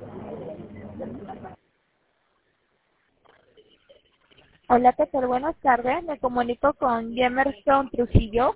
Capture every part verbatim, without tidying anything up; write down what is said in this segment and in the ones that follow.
Hola, ¿qué tal? Buenas tardes. Me comunico con Jemerson Trujillo.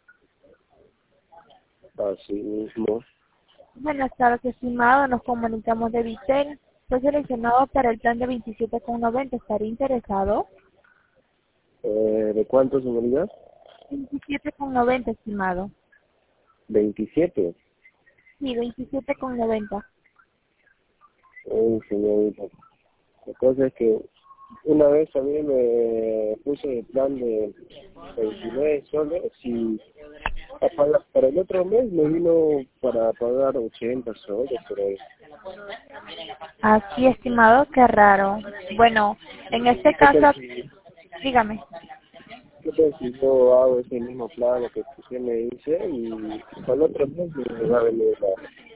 Así mismo. Buenas tardes, estimado. Nos comunicamos de Vitel. Fue seleccionado para el plan de veintisiete con noventa. ¿Estaría interesado? Eh, ¿De cuánto, señoría? veintisiete con noventa, estimado. veintisiete. Sí, veintisiete con noventa. Uy, señorita. La cosa es que una vez a mí me puse el plan de veintinueve soles y a pagar- para el otro mes me vino para pagar ochenta soles, pero Así, estimado, qué raro. Bueno, en este ¿qué tal caso, si, dígame. qué tal si yo hago ese mismo plan que usted me dice y para el otro mes me va a venir la...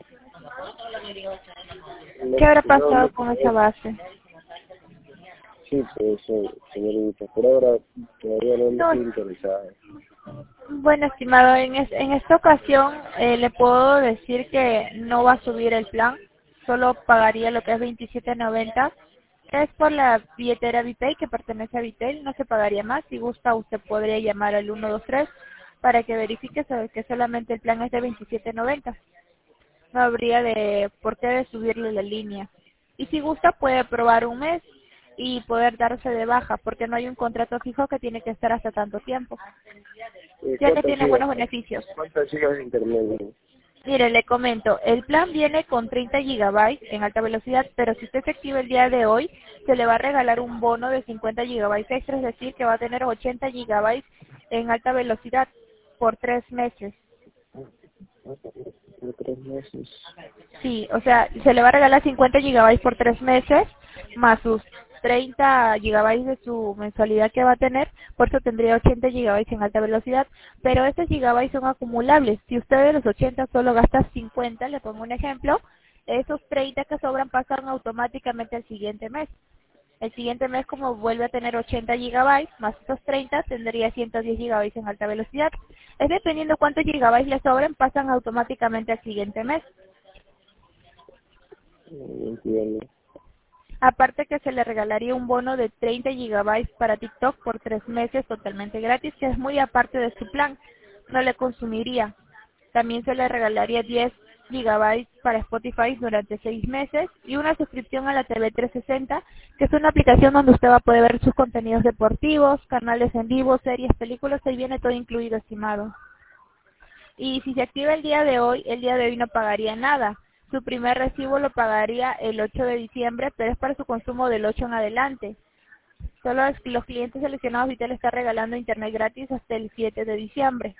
¿Qué habrá No, no, pasado no con esa base? sí, pues, eh, señorita, por ahora todavía no me No, estoy interesada. bueno, estimado, en, es- en esta ocasión eh, le puedo decir que no va a subir el plan, solo pagaría lo que es veintisiete noventa. Es por la billetera Vipay que pertenece a Vitel, no se pagaría más. Si gusta, usted podría llamar al uno dos tres para que verifique sobre que solamente el plan es de veintisiete noventa. No habría de por qué de subirle la línea. Y si gusta, puede probar un mes y poder darse de baja, porque no hay un contrato fijo que tiene que estar hasta tanto tiempo, Eh, ya que ¿Cuántas tiene gigas, buenos beneficios. cuántas gigas de internet? Mire, le comento, el plan viene con treinta gigabytes en alta velocidad, pero si usted se activa el día de hoy, se le va a regalar un bono de cincuenta gigabytes extra, es decir, que va a tener ochenta gigabytes en alta velocidad por tres meses. De tres meses. Sí, o sea, se le va a regalar cincuenta gigabytes por tres meses, más sus treinta gigabytes de su mensualidad que va a tener, por eso tendría ochenta gigabytes en alta velocidad, pero estos gigabytes son acumulables. Si usted de los ochenta solo gasta cincuenta, le pongo un ejemplo, esos treinta que sobran pasan automáticamente al siguiente mes. El siguiente mes, como vuelve a tener ochenta gigabytes, más esos treinta, tendría ciento diez gigabytes en alta velocidad. Es dependiendo cuántos gigabytes le sobren, pasan automáticamente al siguiente mes. No entiendo. Aparte que se le regalaría un bono de treinta gigabytes para TikTok por tres meses totalmente gratis, que es muy aparte de su plan, no le consumiría. También se le regalaría diez gigabytes para Spotify durante seis meses y una suscripción a la T V trescientos sesenta, que es una aplicación donde usted va a poder ver sus contenidos deportivos, canales en vivo, series, películas, ahí viene todo incluido, estimado. Y si se activa el día de hoy, el día de hoy no pagaría nada. Su primer recibo lo pagaría el ocho de diciembre, pero es para su consumo del ocho en adelante. Solo los los clientes seleccionados Vitel está regalando internet gratis hasta el siete de diciembre.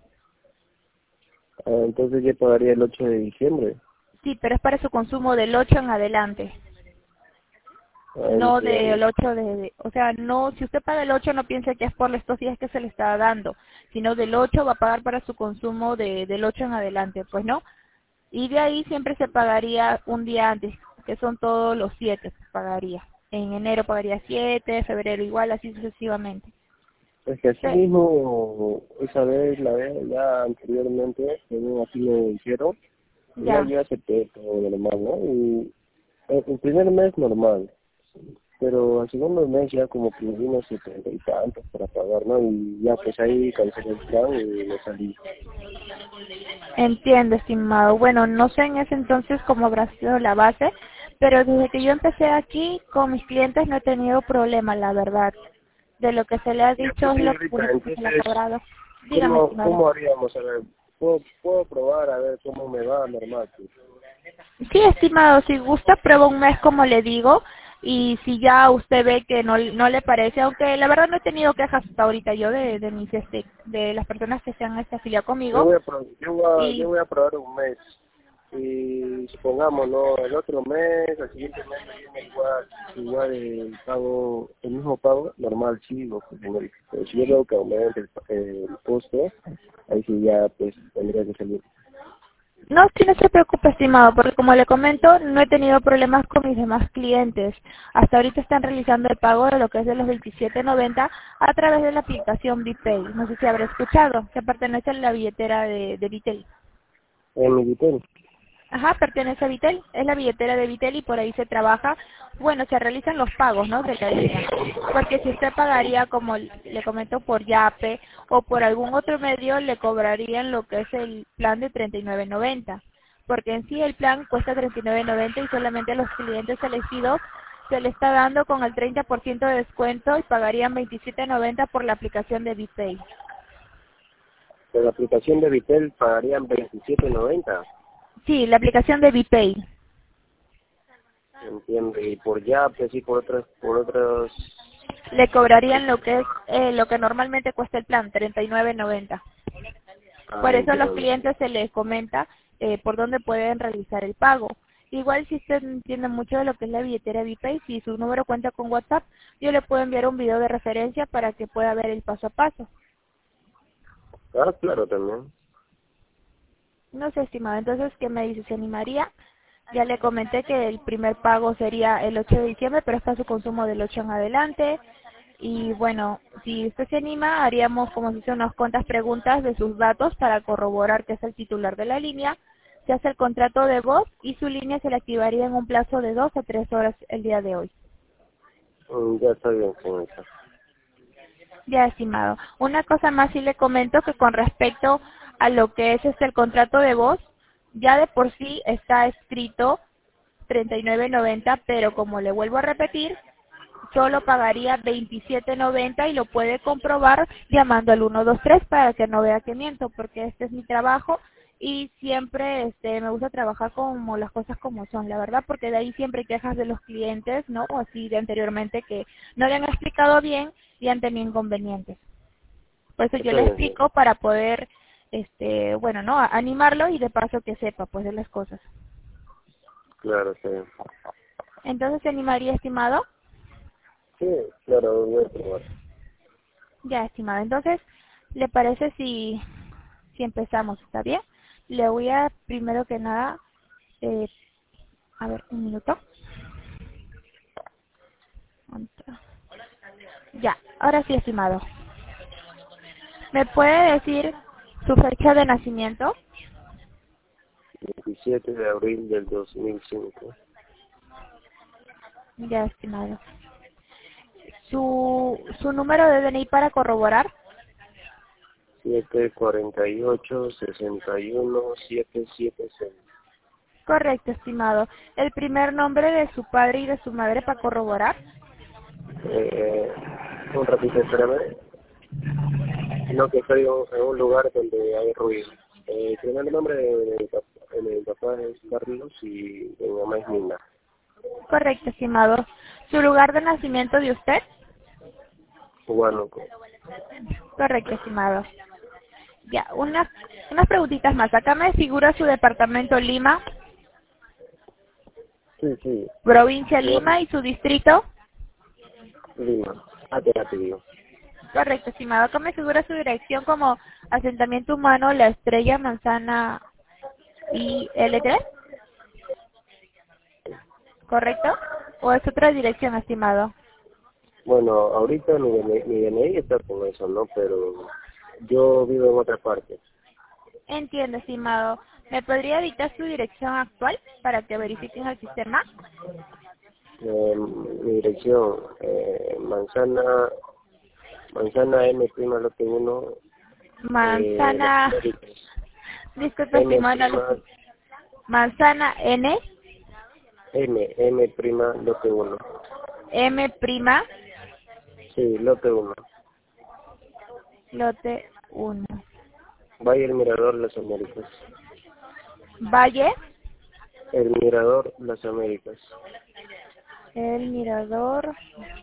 Ah, entonces ya pagaría el ocho de diciembre. Sí, pero es para su consumo del ocho en adelante. Ah, No del entiendo. ocho de, de- o sea, no, si usted paga el ocho no piense que es por estos días que se le está dando, sino del ocho va a pagar para su consumo de, del ocho en adelante, pues no. Y de ahí siempre se pagaría un día antes, que son todos los siete, se pagaría. En enero pagaría siete, febrero igual, así sucesivamente. Es que así Pe- mismo, esa vez, la vez ya anteriormente, según así me dijeron, ya ya, yo acepté todo normal, ¿no? Y el el primer mes normal, pero al segundo mes ya como que me vino setenta y tantos para pagar, ¿no? Y ya pues ahí cancelé el plan y me salí. entiendo, estimado. Bueno, no sé en ese entonces cómo habrá sido la base, pero desde que yo empecé aquí con mis clientes no he tenido problema, la verdad. De lo que se le ha Ya dicho pues es lo señorita, único que se le ha entonces, cobrado. Dígame, ¿cómo, estimado. cómo haríamos? A ver, ¿puedo, puedo probar a ver cómo me va normal? Pues? Sí, estimado, si gusta, prueba un mes, como le digo, y si ya usted ve que no, no le parece, aunque la verdad no he tenido quejas hasta ahorita yo de, de mis este, de las personas que se han este, afiliado Yo conmigo, voy a, pro- yo voy a, yo y voy a probar un mes. Y supongamos, ¿no? El otro mes, el siguiente mes me viene igual, igual el pago, el mismo pago, normal, sí, lo que señorita. Pero si yo veo que aumenta el, el costo, ahí sí ya, pues, tendría que salir. no, sí, no se preocupe, estimado, porque como le comento, no he tenido problemas con mis demás clientes. Hasta ahorita están realizando el pago de lo que es de los veintisiete noventa a través de la aplicación Bpay. No sé si habrá escuchado, que pertenece a la billetera de, de Vitel. En mi hotel. Ajá, pertenece a Vitel, es la billetera de Vitel y por ahí se trabaja, bueno, se realizan los pagos, ¿no?, de la línea. Porque si usted pagaría, como le comento, por Yape o por algún otro medio, le cobrarían lo que es el plan de treinta y nueve noventa. Porque en sí el plan cuesta treinta y nueve noventa y solamente a los clientes elegidos se le está dando con el treinta por ciento de descuento y pagarían veintisiete noventa por la aplicación de VPay. De la aplicación de Vitel pagarían veintisiete noventa. Sí, la aplicación de VPay. Entiendo. Y por Yape, sí, por otros, por otros... Le cobrarían lo que es eh, lo que normalmente cuesta el plan, treinta y nueve noventa. Ah, Por eso a los entiendo. clientes se les comenta eh, por dónde pueden realizar el pago. Igual si usted no entiende mucho de lo que es la billetera VPay, si su número cuenta con WhatsApp, yo le puedo enviar un video de referencia para que pueda ver el paso a paso. Ah, claro, también. No sé, estimado, entonces, ¿qué me dice? ¿Se animaría? Ya le comenté que el primer pago sería el ocho de diciembre, pero está su consumo del ocho en adelante. Y bueno, si usted se anima, haríamos como si son unas cuantas preguntas de sus datos para corroborar que es el titular de la línea. Se hace el contrato de voz y su línea se le activaría en un plazo de dos o tres horas el día de hoy. Mm, ya está bien, señorita. Ya, estimado. Una cosa más sí le comento que con respecto a lo que es este el contrato de voz, ya de por sí está escrito treinta y nueve noventa, pero como le vuelvo a repetir, solo pagaría veintisiete noventa y lo puede comprobar llamando al uno dos tres para que no vea que miento, porque este es mi trabajo y siempre este me gusta trabajar como las cosas como son, la verdad, porque de ahí siempre hay quejas de los clientes, ¿no? O así de anteriormente que no le han explicado bien y han tenido inconvenientes. Por eso yo Está le bien, sí. explico para poder, este, bueno, ¿no? Animarlo y de paso que sepa, pues, de las cosas. Claro, está bien. Entonces, ¿se animaría, estimado? Sí, claro, voy a probar. Ya, estimado. Entonces, ¿le parece si, si empezamos? ¿Está bien? Le voy a, primero que nada, eh, a ver, un minuto. Ya, ahora sí, estimado. ¿Me puede decir su fecha de nacimiento? veintisiete de abril del dos mil cinco. Ya, estimado. ¿Su, su número de D N I para corroborar? siete cuarenta y ocho sesenta y uno setecientos setenta y seis. Correcto, estimado. ¿El primer nombre de su padre y de su madre para corroborar? Eh, un ratito, espérame. No, que estoy en un lugar donde hay ruido. Eh, el primer nombre de, de mi papá, de mi papá es Carlos y de mi mamá es Nina. Correcto, estimado. ¿Su lugar de nacimiento de usted? Huánuco. Correcto, estimado. Ya, unas, unas preguntitas más. Acá me figura su departamento Lima, Sí, sí. provincia Yo, Lima y su distrito. Lima. Ah, te la digo. Correcto, estimado. Acá me figura su dirección como asentamiento humano La Estrella, Manzana y L tres. ¿Correcto? ¿O es otra dirección, estimado? Bueno, ahorita mi, D N I mi D N I está con eso, ¿no? Pero yo vivo en otra parte. Entiendo, estimado. ¿Me podría dictar su dirección actual para que verifiquen el sistema? Eh, mi dirección, eh, Manzana, Manzana M prima lote uno, eh, Las Manzana, Américas. disculpe, M estimado, no lo prima, escuché. Manzana N, M, M prima lote uno. M prima, Sí, lote uno. lote uno. Valle el Mirador, Las Américas. Valle, El Mirador, Las Américas. el mirador.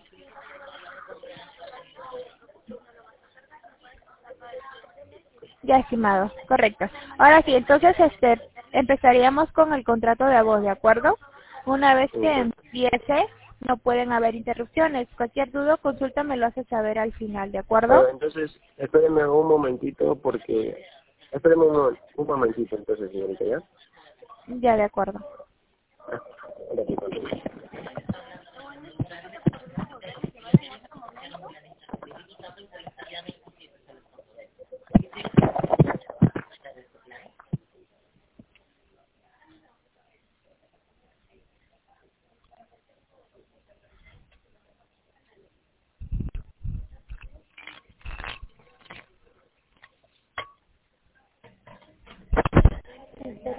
Ya, estimado, correcto. Ahora sí, entonces este empezaríamos con el contrato de voz, ¿de acuerdo? Una vez que Ujú. empiece, no pueden haber interrupciones. Cualquier duda, consulta me lo hace saber al final, ¿de acuerdo? Bueno, entonces, espérenme un momentito porque... Espérenme un, mo- un momentito entonces, señorita, ¿ya? Ya, de acuerdo. Ah, ahora sí, continúo.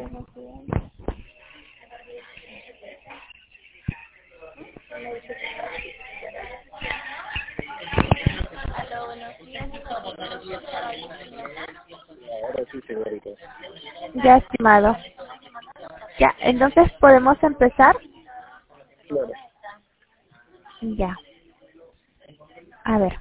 Ahora sí, señorita. Ya, estimado. Ya, entonces podemos empezar. Claro. Ya. A ver.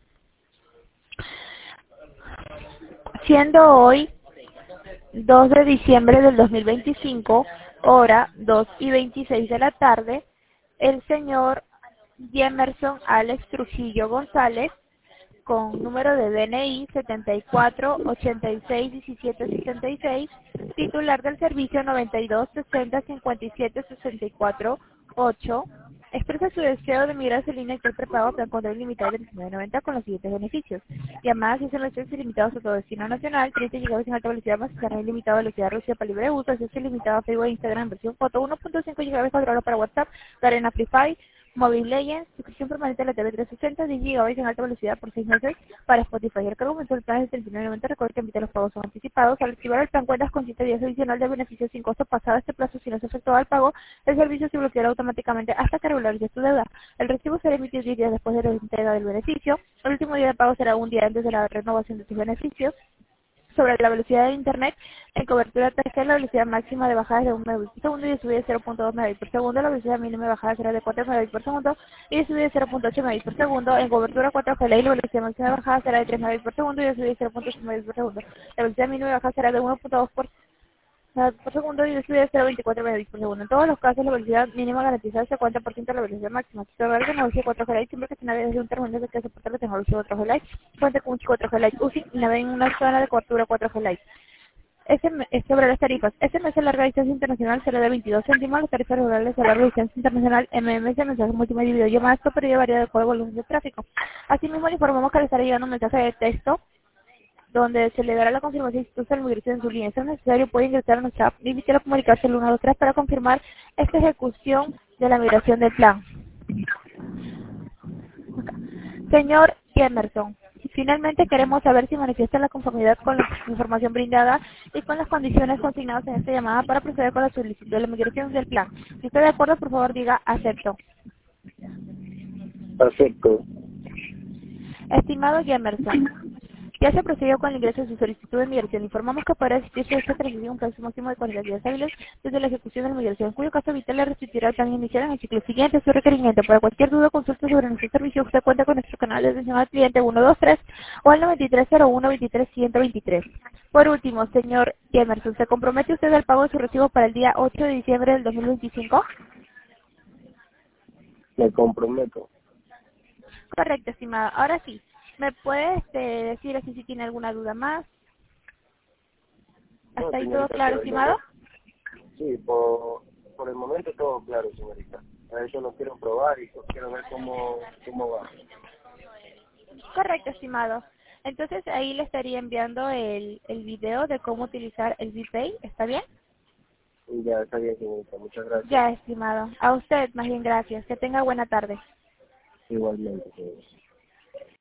Siendo hoy dos de diciembre del dos mil veinticinco, hora dos y veintiséis de la tarde, el señor Jemerson Alex Trujillo González, con número de D N I setenta y cuatro ochenta y seis diecisiete sesenta y seis, titular del servicio noventa y dos sesenta cincuenta y siete sesenta y cuatro ocho, expresa su deseo de migrar a su línea de prepago plan control ilimitado de veintinueve noventa con los siguientes beneficios: llamadas y S M S ilimitados a todo destino nacional, treinta gigabytes en alta velocidad más internet ilimitado, velocidad reducida para libre uso, acceso ilimitado a Facebook e Instagram, versión foto, uno punto cinco gigabytes cuatro horas para WhatsApp, Garena Free Fire, Mobile Legends, suscripción permanente a la T V trescientos sesenta, diez gigabytes en alta velocidad por seis meses para Spotify. El cargo mensual plan es de treinta y nueve noventa. Recuerda que emite los pagos son anticipados. Al activar el plan cuentas con siete días adicional de beneficios sin costo pasado este plazo. Si no se efectúa el pago, el servicio se bloqueará automáticamente hasta que regularice tu deuda. El recibo será emitido diez días después de la entrega del beneficio. El último día de pago será un día antes de la renovación de tus beneficios. Sobre la velocidad de Internet, en cobertura tres G, la velocidad máxima de bajada es de un megabit por segundo y de subida de cero punto dos megabits por segundo. La velocidad mínima de bajada será de cuatro megabits por segundo y de subida de cero punto ocho megabits por segundo. En cobertura cuatro G, la velocidad máxima de bajada será de tres megabits por segundo y de subida de cero punto ocho megabits por segundo. La velocidad mínima de bajada será de uno punto dos por por segundo y de subida de cero punto veinticuatro megabits por segundo. En todos los casos, la velocidad mínima garantizada es el cincuenta por ciento de la velocidad máxima. Si se la tecnología cuatro G Lite, siempre que se navegue desde un terminal que soporta la tecnología cuatro G Lite, cuenta con un cuatro G Lite U C I y navegue en una zona de cobertura cuatro G Lite. Este es sobre las tarifas. S M S larga distancia internacional será de veintidós céntimos. Las tarifas regulares a larga distancia internacional M M S, mensajes multimedia y videollamadas, esto periodo varía de acuerdo al volumen de tráfico. Asimismo, le informamos que le estará llegando un mensaje de texto donde se le dará la confirmación si usted la migración en su línea. Si es necesario, puede ingresar a nuestra app y quiera comunicarse al uno dos tres para confirmar esta ejecución de la migración del plan. Señor Emerson, finalmente queremos saber si manifiesta la conformidad con la información brindada y con las condiciones consignadas en esta llamada para proceder con la solicitud de la migración del plan. Si está de acuerdo, por favor diga acepto. Perfecto. Estimado Emerson, ya se procedió con el ingreso de su solicitud de migración. Informamos que podrá asistirse a esta transición un plazo máximo de cuarenta días hábiles desde la ejecución de la migración, en cuyo caso Vital le restituirá el plan inicial en el ciclo siguiente. Su requerimiento para cualquier duda o consulta sobre nuestro servicio, usted cuenta con nuestro canal de atención al cliente uno dos tres o al noventa y tres cero uno veintitrés ciento veintitrés. Por último, señor Emerson, ¿se compromete usted al pago de su recibo para el día ocho de diciembre del dos mil veinticinco? Me comprometo. Correcto, estimado. Ahora sí, ¿me puede este, decir así si tiene alguna duda más? No, ¿Hasta ahí todo señorita, claro, por el estimado? momento, sí, por, por el momento todo claro, señorita. A eso lo quiero probar y quiero ver cómo, cómo va. Correcto, estimado. Entonces ahí le estaría enviando el, el video de cómo utilizar el VPay, ¿está bien? Y ya está bien, señorita. Muchas gracias. Ya, estimado. A usted, más bien gracias. Que tenga buena tarde. Igualmente, señorita.